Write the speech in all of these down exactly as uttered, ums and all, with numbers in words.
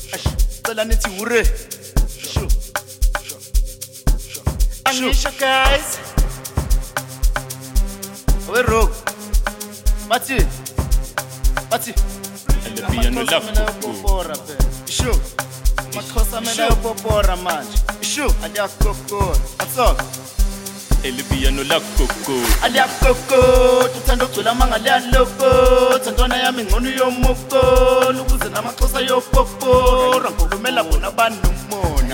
Cela nithi ure. Sure. Angisho guys. We rock. Bathi. Bathi. And the piano love popora pe. Sure. Makhosa mina popora manje. Sure. Aliyakoko. Atso. El piano la coco. Aliyakoko. Tuthanda ucula mangale aloko. Thandwana yami ngcono yomoko. Lukuze namakhosa yopopora. Ngikhulumela bona abanomona.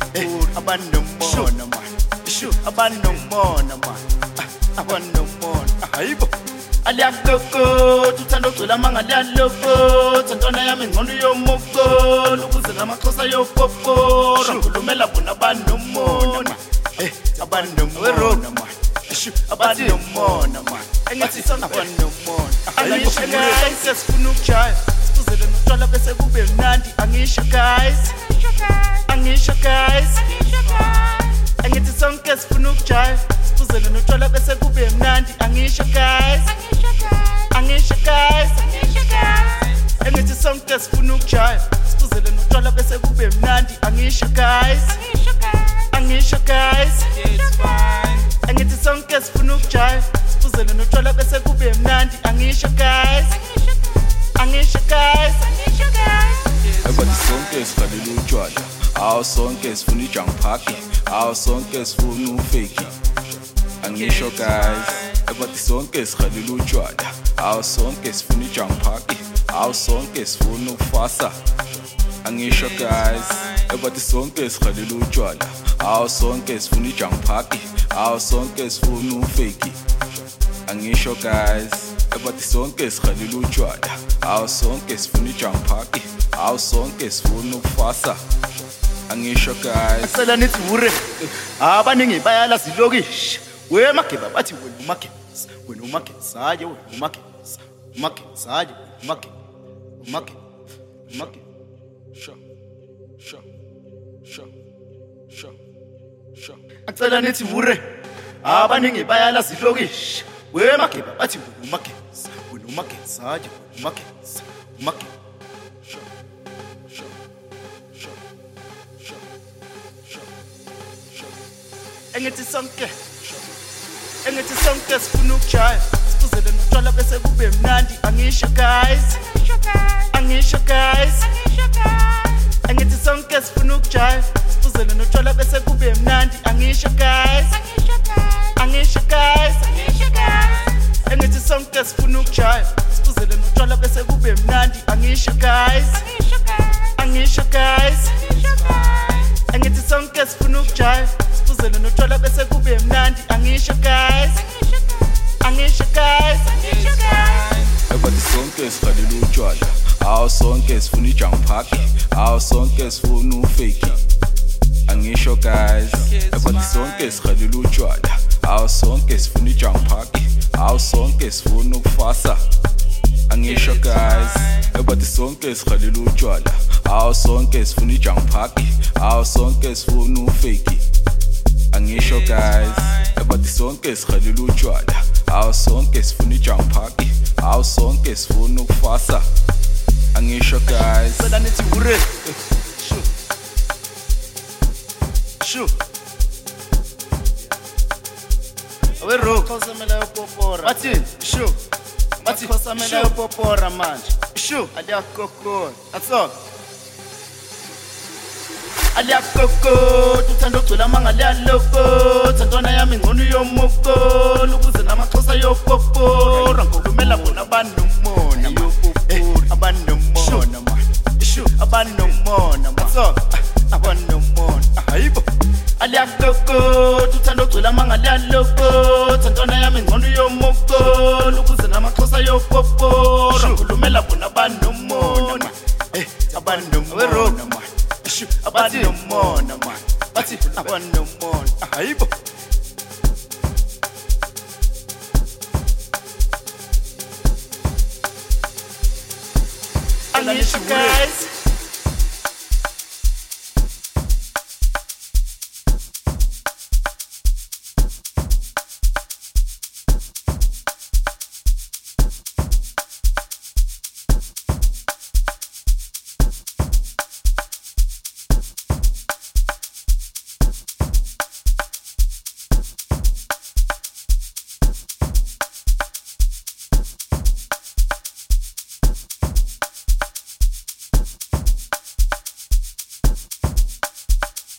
Abanomona man. Sure. Abanomona man. Abanomona. Hayibo. Aliyakoko, tuthanda ucula mangale aloko. Thandwana yami ngcono yomoko. Lukuze namakhosa yopopora. Ngikhulumela bona abanomona. Eh, abanomona man. Sure. Abanomona man. Engathi abanomona. Angisho guys, sesifuna ukujaya. Sifuzele notshwala bese kube mnandi. Angisho guys. Angisho guys. Engithi sonke sifuna ukujaya. Sifuzele notshwala bese kube mnandi. Angisho guys. Angisho guys. Engithi sonke sifuna ukujaya. Sifuzele notshwala bese kube mnandi. Angisho guys. Angisho guys. Engithi sonke sifuna ukujaya. Sifuzele notshwala bese kube mnandi. Angisho guys. Angisho guys. Ebathi sonke sifalele utshwala, awu sonke sifuna ijunk park, awu sonke sifuna ufake. Angisho guys, ebathi sonke sifalele utshwala, awu sonke sifuna ijunk park, awu sonke sifuna ufasa. Angisho guys, ebathi sonke sifalele utshwala, awu sonke sifuna ijunk park, awu sonke sifuna ufake. Angisho guys, ebathi sonke sifalele utshwala, awu sonke sifuna ijunk park, awu sonke sifuna ufasa. Angisho guys. Cela nithi ure. Abaningi bayala silokishi. We mageba bathi wena umakhensa. Wena umakhensa haye wena umakhensa. Umakhensa haye umakhensa. Umakhensa. Umakhensa. Sho. Sho. Sho. Sho. Sho. Cela nithi ure. Abaningi bayala silokishi. We mageba bathi wena umakhensa. Wena umakhensa haye wena umakhensa. Umakhensa. Sho. Sho. Sho. Sho. Sho. Sho. Engithi sonke. Engithi sonke sifuna ukujaya. Sifuzele notshwala bese kube mnandi. Angisho guys. Angisho guys. Engithi sonke sifuna ukujaya. Sifuzele notshwala bese kube mnandi. Angisho guys. Angisho guys. Engithi sonke sifuna ukujaya. Sifuzele notshwala bese kube mnandi. Angisho guys. Angisho guys. Engithi sonke sifuna ukujaya. Sifuzele notshwala bese kube mnandi. Angisho guys. Angisho guys. Ebathi sonke sifalele utshwala, awu sonke sifuna ijunk park, awu sonke sifuna ufake. Angisho guys, ebathi sonke sifalele utshwala, awu sonke sifuna ijunk park, awu sonke sifuna ufasa. Angisho guys, ebathi sonke sifalele utshwala, awu sonke sifuna ijunk park, awu sonke sifuna ufake. Angisho guys, ebathi sonke sifalele utshwala, awu sonke sifuna ijunk park, awu sonke sifuna ufasa. Angisho guys. Cela nithi ure. Sure. Sure. We rock. Khosa mela yopopora. Bathi, sure. Bathi khosa mela yopopora manje. Sure. Aliyakoko. Atso. Aliyakoko, tuthanda ucula mangale aloko. Thandwana yami ngcono yomoko. Lukuze namakhosa yopopora. Ngikhulumela bona abanomona man. Eh, abanomona man. Sure. Abanomona man. Atso. Abanomona. Hayibo. Aliyakoko, tuthanda ucula mangale aloko. Thandwana yami ngcono yomoko. Lukuze namakhosa yopopora. Ngikhulumela bona abanomona man. Eh, abanomona man. Abanomona man. Bathi abanomona. Hayibo. Angisho guys.